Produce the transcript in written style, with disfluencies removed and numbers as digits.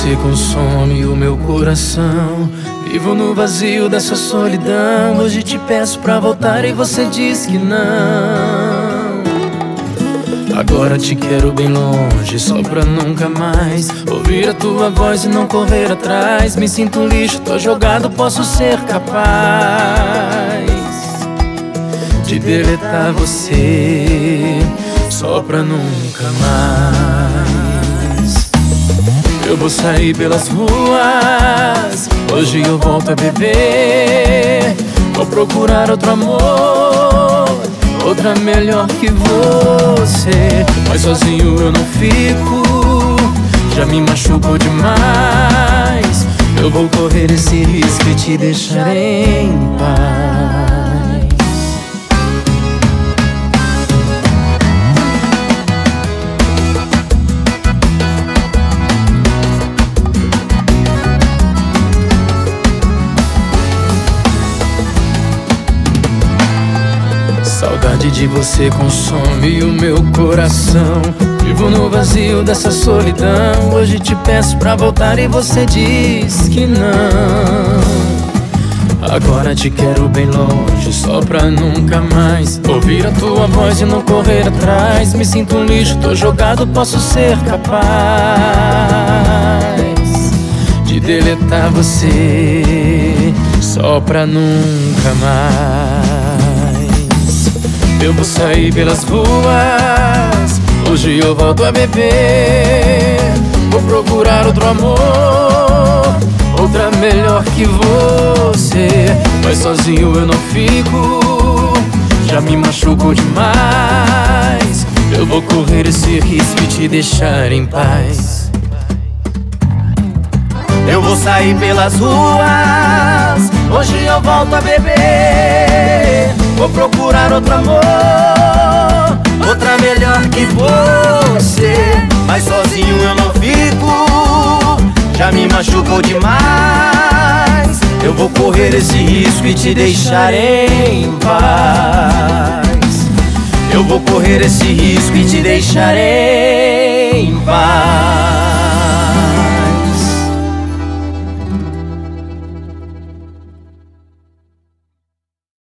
você consome o meu coração. Vivo no vazio dessa solidão. Hoje te peço pra voltar e você diz que não. Agora te quero bem longe, só pra nunca mais ouvir a tua voz e não correr atrás. Me sinto um lixo, tô jogado, posso ser capaz de deletar você, só pra nunca mais. Eu vou sair pelas ruas, hoje eu volto a beber. Vou procurar outro amor, outra melhor que você. Mas sozinho eu não fico, já me machucou demais. Eu vou correr esse risco e te deixar em paz. Saudade de você consome o meu coração. Vivo no vazio dessa solidão. Hoje te peço pra voltar e você diz que não. Agora te quero bem longe, só pra nunca mais ouvir a tua voz e não correr atrás. Me sinto um lixo, tô jogado, posso ser capaz de deletar você, só pra nunca mais. Eu vou sair pelas ruas, hoje eu volto a beber. Vou procurar outro amor, outra melhor que você. Mas sozinho eu não fico, já me machucou demais. Eu vou correr esse risco e te deixar em paz. Eu vou sair pelas ruas, hoje eu volto a beber. Vou procurar outro amor, outra melhor que você. Mas sozinho eu não fico, já me machucou demais. Eu vou correr esse risco e te deixar em paz. Eu vou correr esse risco e te deixar em paz.